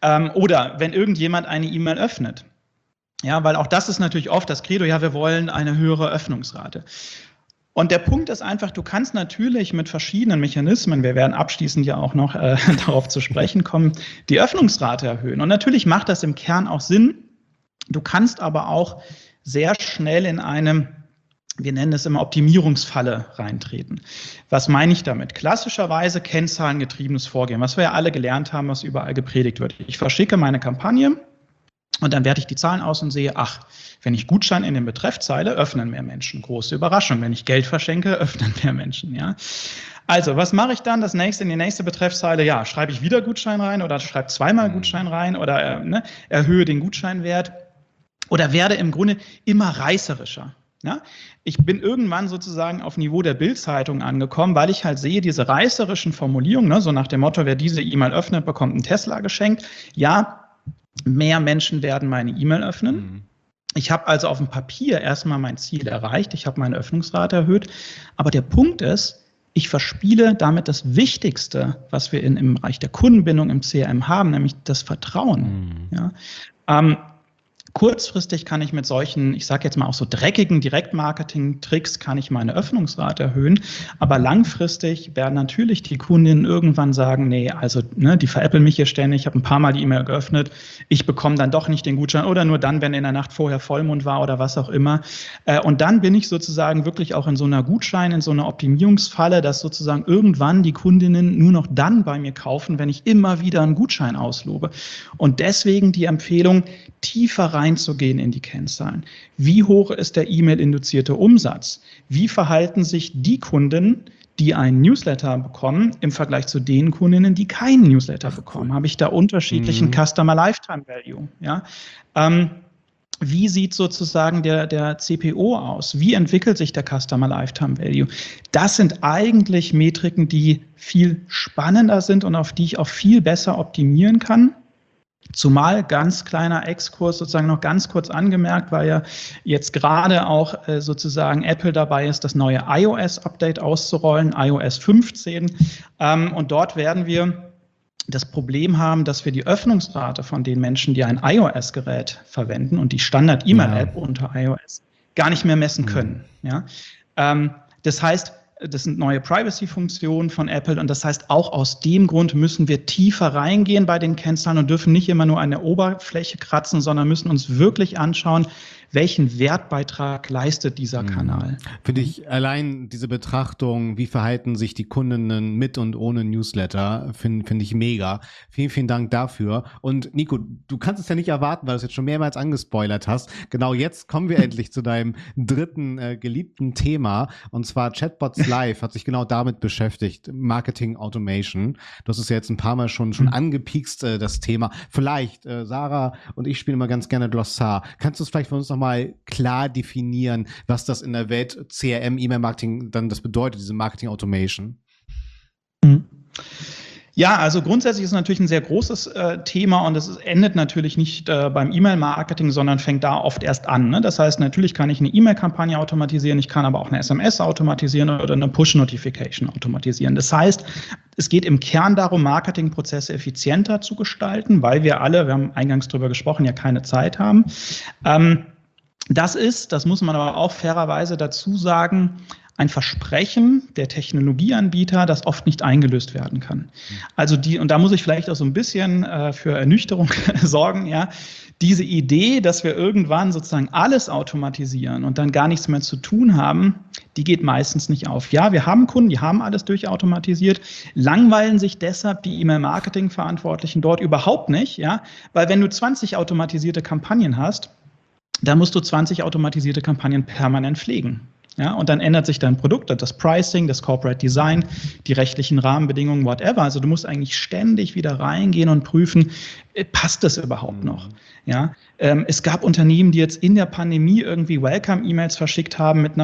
Oder wenn irgendjemand eine E-Mail öffnet. Ja, weil auch das ist natürlich oft das Credo, ja, wir wollen eine höhere Öffnungsrate. Und der Punkt ist einfach, du kannst natürlich mit verschiedenen Mechanismen, wir werden abschließend ja auch noch darauf zu sprechen kommen, die Öffnungsrate erhöhen. Und natürlich macht das im Kern auch Sinn. Du kannst aber auch sehr schnell in einem, wir nennen es immer Optimierungsfalle reintreten. Was meine ich damit? Klassischerweise kennzahlengetriebenes Vorgehen, was wir ja alle gelernt haben, was überall gepredigt wird. Ich verschicke meine Kampagne und dann werte ich die Zahlen aus und sehe, wenn ich Gutschein in den Betreffzeile, öffnen mehr Menschen. Große Überraschung. Wenn ich Geld verschenke, öffnen mehr Menschen. Ja? Also, was mache ich dann in die nächste Betreffzeile? Ja, schreibe ich wieder Gutschein rein oder schreibe zweimal Gutschein rein oder erhöhe den Gutscheinwert oder werde im Grunde immer reißerischer. Ja? Ich bin irgendwann sozusagen auf Niveau der Bild-Zeitung angekommen, weil ich halt sehe, diese reißerischen Formulierungen, ne, so nach dem Motto, wer diese E-Mail öffnet, bekommt einen Tesla geschenkt. Ja, mehr Menschen werden meine E-Mail öffnen. Ich habe also auf dem Papier erstmal mein Ziel erreicht, ich habe meine Öffnungsrate erhöht, aber der Punkt ist, ich verspiele damit das Wichtigste, was wir im Bereich der Kundenbindung im CRM haben, nämlich das Vertrauen. Ja? Kurzfristig kann ich mit solchen, ich sage jetzt mal auch so dreckigen Direktmarketing-Tricks, kann ich meine Öffnungsrate erhöhen. Aber langfristig werden natürlich die Kundinnen irgendwann sagen, die veräppeln mich hier ständig, ich habe ein paar Mal die E-Mail geöffnet, ich bekomme dann doch nicht den Gutschein oder nur dann, wenn in der Nacht vorher Vollmond war oder was auch immer. Und dann bin ich sozusagen wirklich auch in so einer in so einer Optimierungsfalle, dass sozusagen irgendwann die Kundinnen nur noch dann bei mir kaufen, wenn ich immer wieder einen Gutschein auslobe. Und deswegen die Empfehlung, tiefer reinzugehen in die Kennzahlen. Wie hoch ist der E-Mail-induzierte Umsatz? Wie verhalten sich die Kunden, die einen Newsletter bekommen, im Vergleich zu den Kundinnen, die keinen Newsletter bekommen? Habe ich da unterschiedlichen Customer Lifetime Value? Ja? Wie sieht sozusagen der CPO aus? Wie entwickelt sich der Customer Lifetime Value? Das sind eigentlich Metriken, die viel spannender sind und auf die ich auch viel besser optimieren kann. Zumal, ganz kleiner Exkurs, sozusagen noch ganz kurz angemerkt, weil ja jetzt gerade auch sozusagen Apple dabei ist, das neue iOS-Update auszurollen, iOS 15. Und dort werden wir das Problem haben, dass wir die Öffnungsrate von den Menschen, die ein iOS-Gerät verwenden und die Standard-E-Mail-App unter iOS gar nicht mehr messen können. Ja? Das heißt, Das sind neue Privacy-Funktionen von Apple. Und das heißt, auch aus dem Grund müssen wir tiefer reingehen bei den Kennzahlen und dürfen nicht immer nur an der Oberfläche kratzen, sondern müssen uns wirklich anschauen, welchen Wertbeitrag leistet dieser Kanal. Finde ich allein diese Betrachtung, wie verhalten sich die Kundinnen mit und ohne Newsletter, finde ich mega. Vielen, vielen Dank dafür. Und Nico, du kannst es ja nicht erwarten, weil du es jetzt schon mehrmals angespoilert hast. Genau jetzt kommen wir endlich zu deinem dritten geliebten Thema, und zwar Chatbots Live hat sich genau damit beschäftigt, Marketing Automation. Du hast es ja jetzt ein paar Mal schon angepiekst, das Thema. Vielleicht, Sarah und ich spielen immer ganz gerne Glossar. Kannst du es vielleicht für uns noch mal klar definieren, was das in der Welt CRM, E-Mail-Marketing dann das bedeutet, diese Marketing Automation? Ja, also grundsätzlich ist es natürlich ein sehr großes Thema und es endet natürlich nicht beim E-Mail-Marketing, sondern fängt da oft erst an. Ne? Das heißt, natürlich kann ich eine E-Mail-Kampagne automatisieren, ich kann aber auch eine SMS automatisieren oder eine Push-Notification automatisieren. Das heißt, es geht im Kern darum, Marketingprozesse effizienter zu gestalten, weil wir haben eingangs drüber gesprochen, ja keine Zeit haben. Das muss man aber auch fairerweise dazu sagen, ein Versprechen der Technologieanbieter, das oft nicht eingelöst werden kann. Also und da muss ich vielleicht auch so ein bisschen für Ernüchterung sorgen, ja. Diese Idee, dass wir irgendwann sozusagen alles automatisieren und dann gar nichts mehr zu tun haben, die geht meistens nicht auf. Ja, wir haben Kunden, die haben alles durchautomatisiert, langweilen sich deshalb die E-Mail-Marketing-Verantwortlichen dort überhaupt nicht, ja, weil wenn du 20 automatisierte Kampagnen hast, da musst du 20 automatisierte Kampagnen permanent pflegen. Ja, und dann ändert sich dein Produkt, das Pricing, das Corporate Design, die rechtlichen Rahmenbedingungen, whatever. Also du musst eigentlich ständig wieder reingehen und prüfen, passt das überhaupt noch? Ja, es gab Unternehmen, die jetzt in der Pandemie irgendwie Welcome-E-Mails verschickt haben mit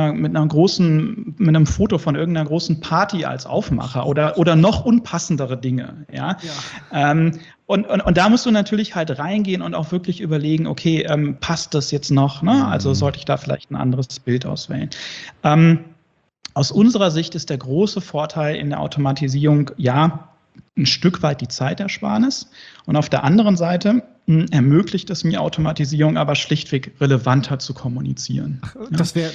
einem Foto von irgendeiner großen Party als Aufmacher oder noch unpassendere Dinge. Ja. Und da musst du natürlich halt reingehen und auch wirklich überlegen, okay, passt das jetzt noch? Ne? Also sollte ich da vielleicht ein anderes Bild auswählen? Aus unserer Sicht ist der große Vorteil in der Automatisierung, ja, ein Stück weit die Zeitersparnis. Und auf der anderen Seite ermöglicht es mir Automatisierung aber schlichtweg relevanter zu kommunizieren. Das wäre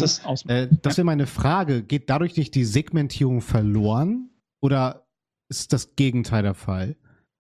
meine Frage. Geht dadurch nicht die Segmentierung verloren oder ist das Gegenteil der Fall?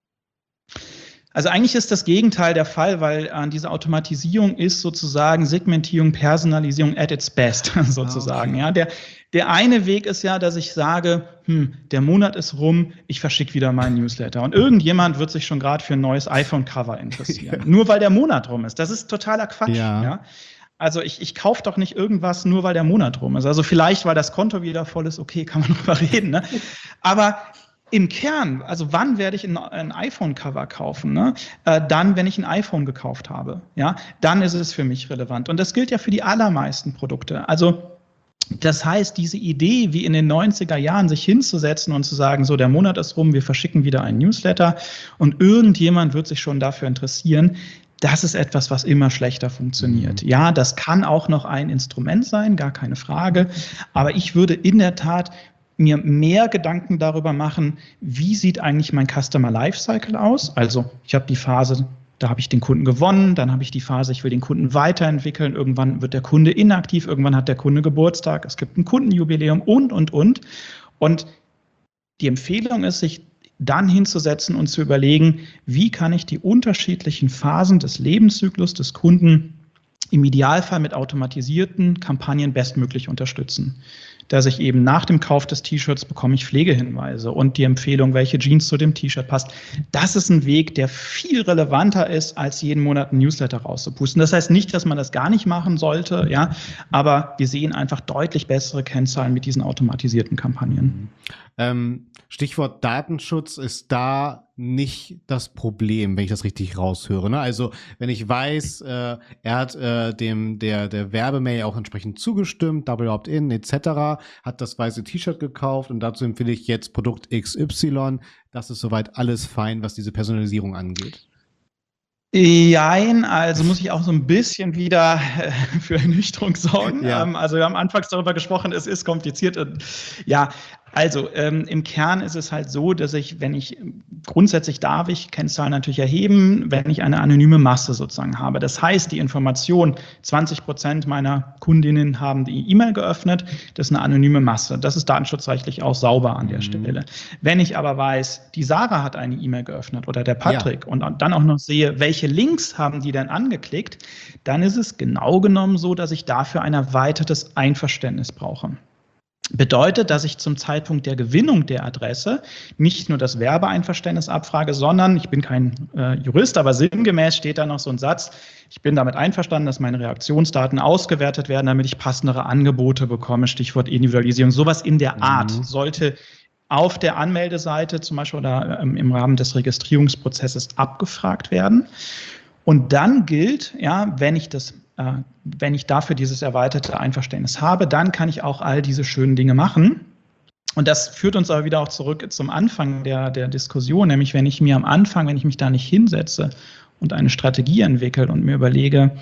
Also eigentlich ist das Gegenteil der Fall, weil diese Automatisierung ist sozusagen Segmentierung, Personalisierung at its best sozusagen. Okay. Ja, der eine Weg ist ja, dass ich sage, der Monat ist rum, ich verschicke wieder meinen Newsletter. Und irgendjemand wird sich schon gerade für ein neues iPhone-Cover interessieren. Nur weil der Monat rum ist. Das ist totaler Quatsch. Ja? Also ich kaufe doch nicht irgendwas nur, weil der Monat rum ist. Also vielleicht, weil das Konto wieder voll ist, okay, kann man drüber reden. Ne? Aber im Kern, also wann werde ich ein iPhone-Cover kaufen? Ne? Dann, wenn ich ein iPhone gekauft habe. Ja? Dann ist es für mich relevant. Und das gilt ja für die allermeisten Produkte. Also das heißt, diese Idee, wie in den 90er Jahren, sich hinzusetzen und zu sagen, so, der Monat ist rum, wir verschicken wieder einen Newsletter und irgendjemand wird sich schon dafür interessieren, das ist etwas, was immer schlechter funktioniert. Ja, das kann auch noch ein Instrument sein, gar keine Frage. Aber ich würde in der Tat mir mehr Gedanken darüber machen, wie sieht eigentlich mein Customer Lifecycle aus? Also ich habe die Phase, da habe ich den Kunden gewonnen, dann habe ich die Phase, ich will den Kunden weiterentwickeln, irgendwann wird der Kunde inaktiv, irgendwann hat der Kunde Geburtstag, es gibt ein Kundenjubiläum und. Und die Empfehlung ist, sich dann hinzusetzen und zu überlegen, wie kann ich die unterschiedlichen Phasen des Lebenszyklus des Kunden im Idealfall mit automatisierten Kampagnen bestmöglich unterstützen. Dass ich eben nach dem Kauf des T-Shirts bekomme ich Pflegehinweise und die Empfehlung, welche Jeans zu dem T-Shirt passt. Das ist ein Weg, der viel relevanter ist, als jeden Monat ein Newsletter rauszupusten. Das heißt nicht, dass man das gar nicht machen sollte, ja, aber wir sehen einfach deutlich bessere Kennzahlen mit diesen automatisierten Kampagnen. Stichwort Datenschutz ist da nicht das Problem, wenn ich das richtig raushöre. Ne? Also wenn ich weiß, er hat der Werbemail auch entsprechend zugestimmt, Double Opt-in etc., hat das weiße T-Shirt gekauft und dazu empfehle ich jetzt Produkt XY. Das ist soweit alles fein, was diese Personalisierung angeht. Jein, also muss ich auch so ein bisschen wieder für Ernüchterung sorgen. Ja. Also wir haben anfangs darüber gesprochen, es ist kompliziert. Und, ja, Also im Kern ist es halt so, dass grundsätzlich darf ich Kennzahlen natürlich erheben, wenn ich eine anonyme Masse sozusagen habe. Das heißt, die Information, 20% meiner Kundinnen haben die E-Mail geöffnet, das ist eine anonyme Masse. Das ist datenschutzrechtlich auch sauber an der Stelle. Wenn ich aber weiß, die Sarah hat eine E-Mail geöffnet oder der Patrick und dann auch noch sehe, welche Links haben die denn angeklickt, dann ist es genau genommen so, dass ich dafür ein erweitertes Einverständnis brauche. Bedeutet, dass ich zum Zeitpunkt der Gewinnung der Adresse nicht nur das Werbeeinverständnis abfrage, sondern, ich bin kein Jurist, aber sinngemäß steht da noch so ein Satz, ich bin damit einverstanden, dass meine Reaktionsdaten ausgewertet werden, damit ich passendere Angebote bekomme, Stichwort Individualisierung. Sowas in der Art sollte auf der Anmeldeseite zum Beispiel oder im Rahmen des Registrierungsprozesses abgefragt werden. Und dann gilt, ja, wenn ich dafür dieses erweiterte Einverständnis habe, dann kann ich auch all diese schönen Dinge machen. Und das führt uns aber wieder auch zurück zum Anfang der Diskussion, nämlich wenn ich mich da nicht hinsetze und eine Strategie entwickle und mir überlege,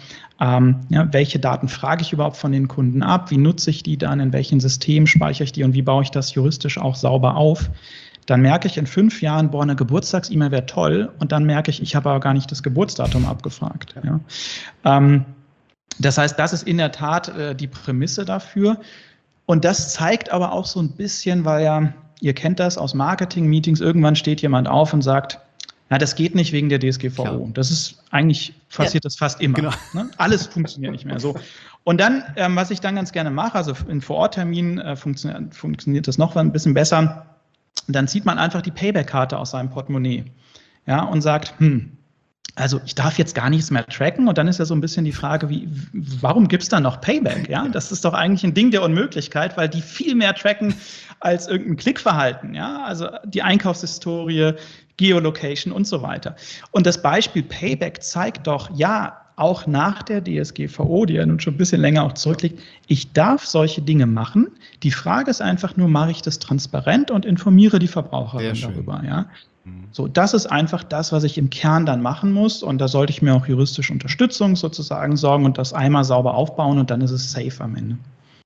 welche Daten frage ich überhaupt von den Kunden ab, wie nutze ich die dann, in welchen Systemen speichere ich die und wie baue ich das juristisch auch sauber auf, dann merke ich in 5 Jahren, eine Geburtstags-E-Mail wäre toll, und dann merke ich habe aber gar nicht das Geburtsdatum abgefragt. Ja. Das heißt, das ist in der Tat die Prämisse dafür. Und das zeigt aber auch so ein bisschen, weil ja, ihr kennt das aus Marketing-Meetings, irgendwann steht jemand auf und sagt, na, das geht nicht wegen der DSGVO. Klar. Das ist eigentlich, passiert das fast immer. Genau. Ne? Alles funktioniert nicht mehr so. Und dann, was ich dann ganz gerne mache, also in Vorortterminen funktioniert das noch ein bisschen besser, dann zieht man einfach die Payback-Karte aus seinem Portemonnaie, ja, und sagt, also ich darf jetzt gar nichts mehr tracken, und dann ist ja so ein bisschen die Frage, warum gibt es da noch Payback? Ja? Das ist doch eigentlich ein Ding der Unmöglichkeit, weil die viel mehr tracken als irgendein Klickverhalten. Ja? Also die Einkaufshistorie, Geolocation und so weiter. Und das Beispiel Payback zeigt doch, ja, auch nach der DSGVO, die ja nun schon ein bisschen länger auch zurückliegt, ich darf solche Dinge machen. Die Frage ist einfach nur, mache ich das transparent und informiere die Verbraucherin darüber. Ja? So, das ist einfach das, was ich im Kern dann machen muss, und da sollte ich mir auch juristische Unterstützung sozusagen sorgen und das einmal sauber aufbauen, und dann ist es safe am Ende.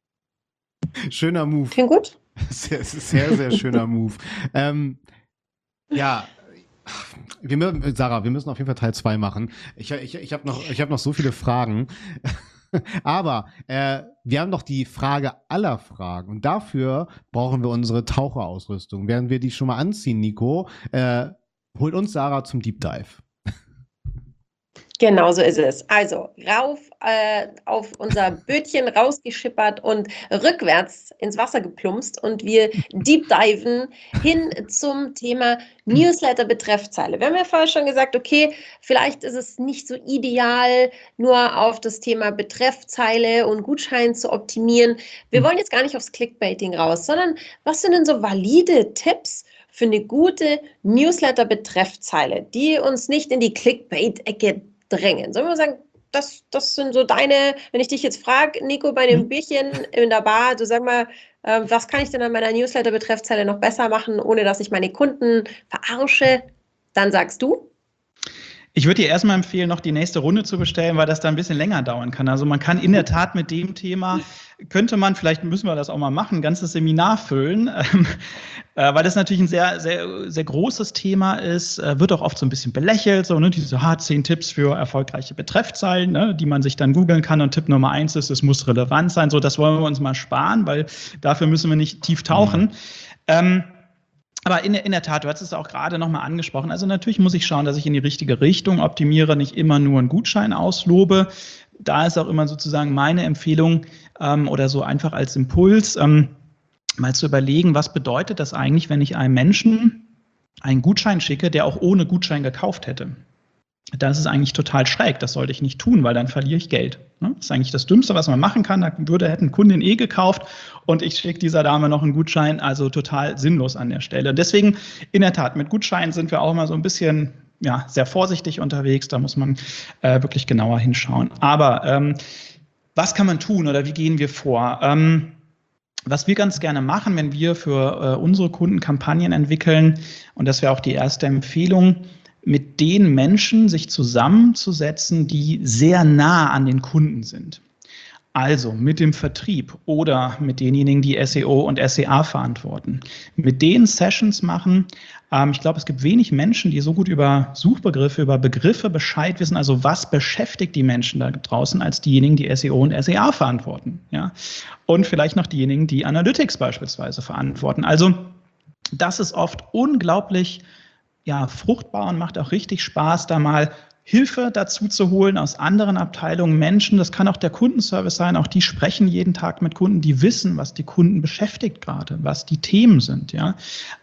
Schöner Move. Klingt gut. Sehr, sehr, sehr schöner Move. Ja, Sarah, wir müssen auf jeden Fall Teil 2 machen. Ich hab noch so viele Fragen. Aber wir haben noch die Frage aller Fragen, und dafür brauchen wir unsere Taucherausrüstung. Während wir die schon mal anziehen, Nico, holt uns Sarah zum Deep Dive. Genau so ist es. Also rauf auf unser Bötchen rausgeschippert und rückwärts ins Wasser geplumpst, und wir deep diven hin zum Thema Newsletter-Betreffzeile. Wir haben ja vorher schon gesagt, okay, vielleicht ist es nicht so ideal, nur auf das Thema Betreffzeile und Gutschein zu optimieren. Wir wollen jetzt gar nicht aufs Clickbaiting raus, sondern was sind denn so valide Tipps für eine gute Newsletter-Betreffzeile, die uns nicht in die Clickbait-Ecke drängen? Sollen wir sagen, das sind so deine, wenn ich dich jetzt frage, Nico, bei dem Bierchen in der Bar, du sag mal, was kann ich denn an meiner Newsletter-Betreffzeile noch besser machen, ohne dass ich meine Kunden verarsche? Dann sagst du? Ich würde dir erstmal empfehlen, noch die nächste Runde zu bestellen, weil das da ein bisschen länger dauern kann. Also man kann in der Tat mit dem Thema, vielleicht müssen wir das auch mal machen, ein ganzes Seminar füllen, weil das natürlich ein sehr, sehr, sehr großes Thema ist, wird auch oft so ein bisschen belächelt, so, ne, diese 10 Tipps für erfolgreiche Betreffzeilen, ne, die man sich dann googeln kann, und Tipp Nummer 1 ist, es muss relevant sein. So, das wollen wir uns mal sparen, weil dafür müssen wir nicht tief tauchen. Aber in der Tat, du hast es auch gerade nochmal angesprochen, also natürlich muss ich schauen, dass ich in die richtige Richtung optimiere, nicht immer nur einen Gutschein auslobe. Da ist auch immer sozusagen meine Empfehlung oder so einfach als Impuls, mal zu überlegen, was bedeutet das eigentlich, wenn ich einem Menschen einen Gutschein schicke, der auch ohne Gutschein gekauft hätte. Das ist eigentlich total schräg, das sollte ich nicht tun, weil dann verliere ich Geld. Das ist eigentlich das Dümmste, was man machen kann. Da hätte ein Kundin gekauft und ich schicke dieser Dame noch einen Gutschein, also total sinnlos an der Stelle. Deswegen, in der Tat, mit Gutscheinen sind wir auch mal so ein bisschen sehr vorsichtig unterwegs, da muss man wirklich genauer hinschauen. Aber was kann man tun oder wie gehen wir vor? Was wir ganz gerne machen, wenn wir für unsere Kunden Kampagnen entwickeln, und das wäre auch die erste Empfehlung, mit den Menschen sich zusammenzusetzen, die sehr nah an den Kunden sind. Also mit dem Vertrieb oder mit denjenigen, die SEO und SEA verantworten. Mit denen Sessions machen. Ich glaube, es gibt wenig Menschen, die so gut über Suchbegriffe, über Begriffe Bescheid wissen, also was beschäftigt die Menschen da draußen, als diejenigen, die SEO und SEA verantworten. Ja? Und vielleicht noch diejenigen, die Analytics beispielsweise verantworten. Also das ist oft unglaublich fruchtbar und macht auch richtig Spaß, da mal Hilfe dazu zu holen aus anderen Abteilungen, Menschen, das kann auch der Kundenservice sein, auch die sprechen jeden Tag mit Kunden, die wissen, was die Kunden beschäftigt gerade, was die Themen sind, ja.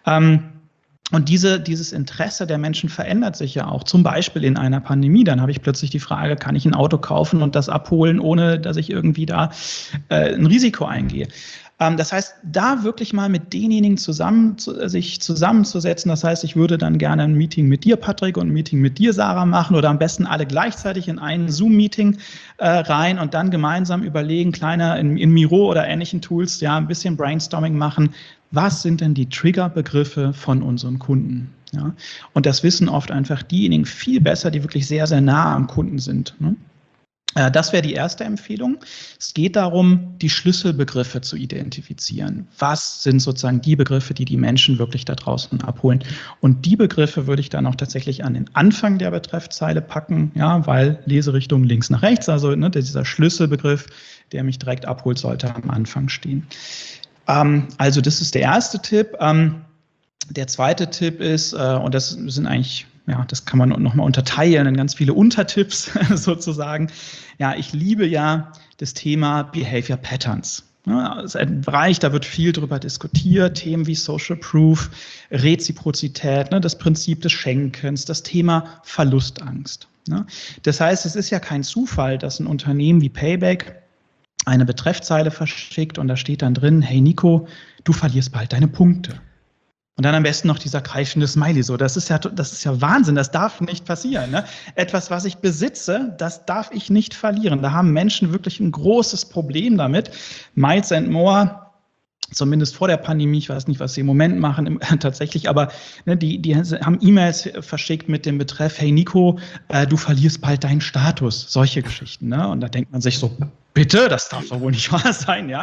Und dieses Interesse der Menschen verändert sich ja auch, zum Beispiel in einer Pandemie. Dann habe ich plötzlich die Frage, kann ich ein Auto kaufen und das abholen, ohne dass ich irgendwie da ein Risiko eingehe? Das heißt, da wirklich mal mit denjenigen sich zusammenzusetzen. Das heißt, ich würde dann gerne ein Meeting mit dir, Patrick, und ein Meeting mit dir, Sarah, machen oder am besten alle gleichzeitig in ein Zoom-Meeting rein und dann gemeinsam überlegen, kleiner in Miro oder ähnlichen Tools, ein bisschen Brainstorming machen. Was sind denn die Triggerbegriffe von unseren Kunden? Ja? Und das wissen oft einfach diejenigen viel besser, die wirklich sehr, sehr nah am Kunden sind. Ne? Das wäre die erste Empfehlung. Es geht darum, die Schlüsselbegriffe zu identifizieren. Was sind sozusagen die Begriffe, die die Menschen wirklich da draußen abholen? Und die Begriffe würde ich dann auch tatsächlich an den Anfang der Betreffzeile packen, weil Leserichtung links nach rechts, also dieser Schlüsselbegriff, der mich direkt abholt, sollte am Anfang stehen. Also das ist der erste Tipp. Der zweite Tipp ist, und das sind eigentlich, das kann man nochmal unterteilen in ganz viele Untertipps sozusagen. Ja, ich liebe ja das Thema Behavior Patterns. Das ist ein Bereich, da wird viel drüber diskutiert, Themen wie Social Proof, Reziprozität, das Prinzip des Schenkens, das Thema Verlustangst. Das heißt, es ist ja kein Zufall, dass ein Unternehmen wie Payback eine Betreffzeile verschickt und da steht dann drin, hey Nico, du verlierst bald deine Punkte. Und dann am besten noch dieser kreischende Smiley. So, das ist ja Wahnsinn, das darf nicht passieren. Ne? Etwas, was ich besitze, das darf ich nicht verlieren. Da haben Menschen wirklich ein großes Problem damit. Miles & More, zumindest vor der Pandemie, ich weiß nicht, was sie im Moment machen tatsächlich, aber die haben E-Mails verschickt mit dem Betreff, hey Nico, du verlierst bald deinen Status. Solche Geschichten. Ne? Und da denkt man sich so, bitte, das darf doch wohl nicht wahr sein, ja.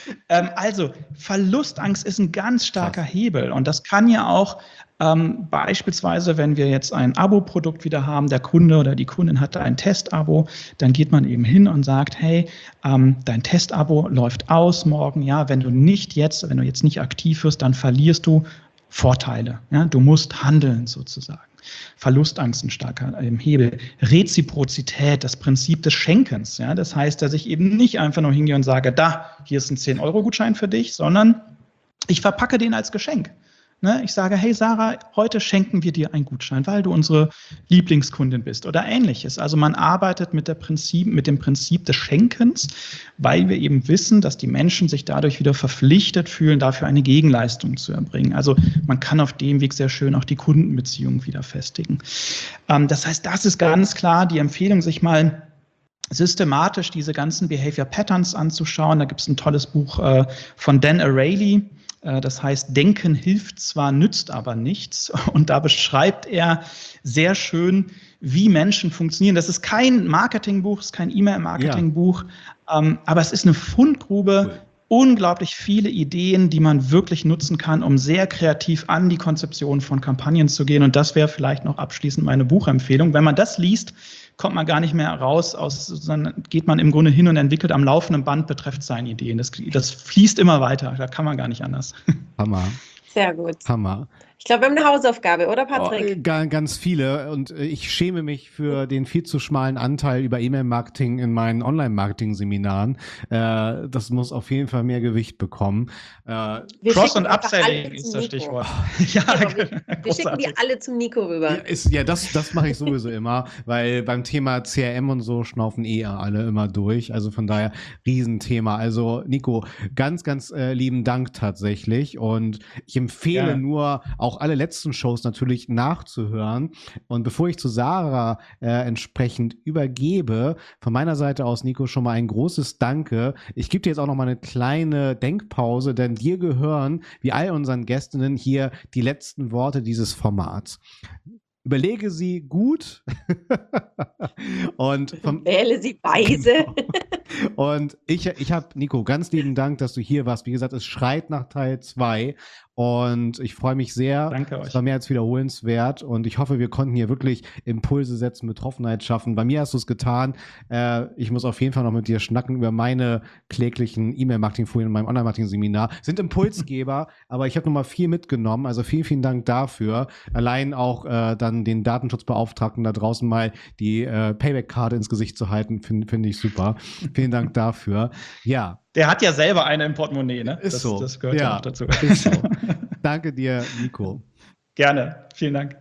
Also Verlustangst ist ein ganz starker Hebel und das kann ja auch beispielsweise, wenn wir jetzt ein Abo-Produkt wieder haben, der Kunde oder die Kundin hat da ein Testabo, dann geht man eben hin und sagt, hey, dein Testabo läuft aus morgen, wenn du jetzt nicht aktiv wirst, dann verlierst du Vorteile, du musst handeln sozusagen. Verlustangst ein starker Hebel. Reziprozität, das Prinzip des Schenkens. Das heißt, dass ich eben nicht einfach nur hingehe und sage, hier ist ein 10-Euro-Gutschein für dich, sondern ich verpacke den als Geschenk. Ich sage, hey Sarah, heute schenken wir dir einen Gutschein, weil du unsere Lieblingskundin bist oder ähnliches. Also man arbeitet mit dem Prinzip des Schenkens, weil wir eben wissen, dass die Menschen sich dadurch wieder verpflichtet fühlen, dafür eine Gegenleistung zu erbringen. Also man kann auf dem Weg sehr schön auch die Kundenbeziehungen wieder festigen. Das heißt, das ist ganz klar die Empfehlung, sich mal systematisch diese ganzen Behavior Patterns anzuschauen. Da gibt es ein tolles Buch von Dan Ariely. Das heißt, Denken hilft zwar, nützt aber nichts. Und da beschreibt er sehr schön, wie Menschen funktionieren. Das ist kein Marketingbuch, es ist kein E-Mail-Marketingbuch, aber es ist eine Fundgrube, unglaublich viele Ideen, die man wirklich nutzen kann, um sehr kreativ an die Konzeption von Kampagnen zu gehen. Und das wäre vielleicht noch abschließend meine Buchempfehlung. Wenn man das liest, kommt man gar nicht mehr raus, sondern geht man im Grunde hin und entwickelt am laufenden Band Betreffzeilenideen. Das fließt immer weiter, da kann man gar nicht anders. Hammer. Sehr gut. Hammer. Ich glaube, wir haben eine Hausaufgabe, oder Patrick? Ganz viele. Und ich schäme mich für den viel zu schmalen Anteil über E-Mail-Marketing in meinen Online-Marketing-Seminaren. Das muss auf jeden Fall mehr Gewicht bekommen. Cross- und Upselling ist das Stichwort. Wir schicken die alle zum Nico rüber. Das mache ich sowieso immer, weil beim Thema CRM und so schnaufen alle immer durch. Also von daher Riesenthema. Also Nico, ganz, ganz lieben Dank tatsächlich. Und ich empfehle nur, auch alle letzten Shows natürlich nachzuhören. Und bevor ich zu Sarah entsprechend übergebe, von meiner Seite aus, Nico, schon mal ein großes Danke. Ich gebe dir jetzt auch noch mal eine kleine Denkpause, denn dir gehören, wie all unseren Gästinnen, hier die letzten Worte dieses Formats. überlege sie gut und wähle sie weise. Genau. Und ich habe, Nico, ganz lieben Dank, dass du hier warst. Wie gesagt, es schreit nach Teil 2 und ich freue mich sehr. Danke euch. Es war mehr als wiederholenswert und ich hoffe, wir konnten hier wirklich Impulse setzen, Betroffenheit schaffen. Bei mir hast du es getan. Ich muss auf jeden Fall noch mit dir schnacken über meine kläglichen E-Mail-Marketing-Folien in meinem Online-Marketing-Seminar. Sind Impulsgeber, aber ich habe nochmal viel mitgenommen. Also vielen, vielen Dank dafür. Allein auch dann den Datenschutzbeauftragten da draußen mal die Payback-Karte ins Gesicht zu halten, finde ich super. Vielen Dank dafür. Ja. Der hat ja selber eine im Portemonnaie, ne? Ist so. Das gehört ja auch dazu. Ist so. Danke dir, Nico. Gerne. Vielen Dank.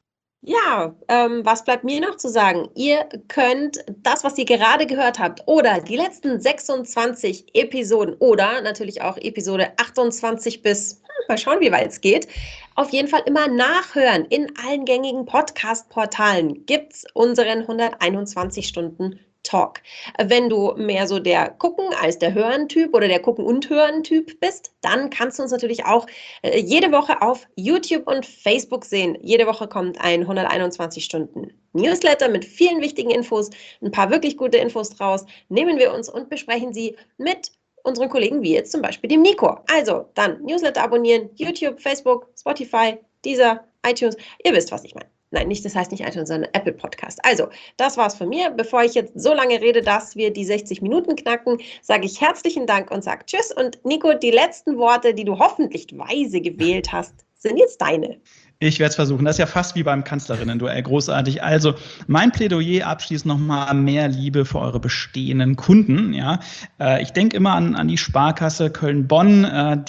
Ja, was bleibt mir noch zu sagen? Ihr könnt das, was ihr gerade gehört habt, oder die letzten 26 Episoden oder natürlich auch Episode 28 bis, mal schauen, wie weit es geht, auf jeden Fall immer nachhören. In allen gängigen Podcast-Portalen gibt es unseren 121 Stunden Talk. Wenn du mehr so der Gucken als der Hören-Typ oder der Gucken- und Hören-Typ bist, dann kannst du uns natürlich auch jede Woche auf YouTube und Facebook sehen. Jede Woche kommt ein 121 Stunden Newsletter mit vielen wichtigen Infos, ein paar wirklich gute Infos draus, nehmen wir uns und besprechen sie mit unseren Kollegen, wie jetzt zum Beispiel dem Nico. Also dann Newsletter abonnieren, YouTube, Facebook, Spotify, Deezer, iTunes. Ihr wisst, was ich meine. Nein, das heißt nicht iTunes, sondern Apple Podcast. Also, das war's von mir. Bevor ich jetzt so lange rede, dass wir die 60 Minuten knacken, sage ich herzlichen Dank und sage Tschüss. Und Nico, die letzten Worte, die du hoffentlich weise gewählt hast, sind jetzt deine. Ich werde es versuchen. Das ist ja fast wie beim Kanzlerinnen-Duell. Großartig. Also mein Plädoyer abschließend nochmal: mehr Liebe für eure bestehenden Kunden. Ja, ich denke immer an die Sparkasse Köln-Bonn.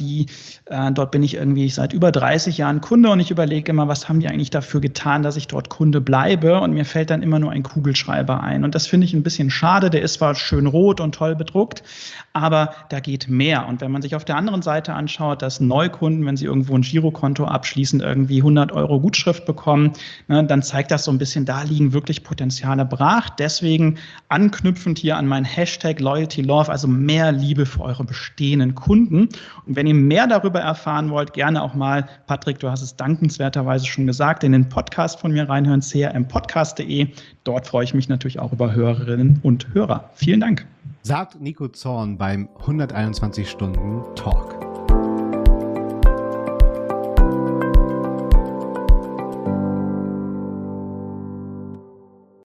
Dort bin ich irgendwie seit über 30 Jahren Kunde und ich überlege immer, was haben die eigentlich dafür getan, dass ich dort Kunde bleibe? Und mir fällt dann immer nur ein Kugelschreiber ein. Und das finde ich ein bisschen schade. Der ist zwar schön rot und toll bedruckt, aber da geht mehr. Und wenn man sich auf der anderen Seite anschaut, dass Neukunden, wenn sie irgendwo ein Girokonto abschließen, irgendwie 100 € Gutschrift bekommen, ne, dann zeigt das so ein bisschen, da liegen wirklich Potenziale brach. Deswegen anknüpfend hier an meinen Hashtag LoyaltyLove, also mehr Liebe für eure bestehenden Kunden. Und wenn ihr mehr darüber erfahren wollt, gerne auch mal, Patrick, du hast es dankenswerterweise schon gesagt, in den Podcast von mir reinhören, crmpodcast.de. Dort freue ich mich natürlich auch über Hörerinnen und Hörer. Vielen Dank. Sagt Nico Zorn beim 121 Stunden Talk.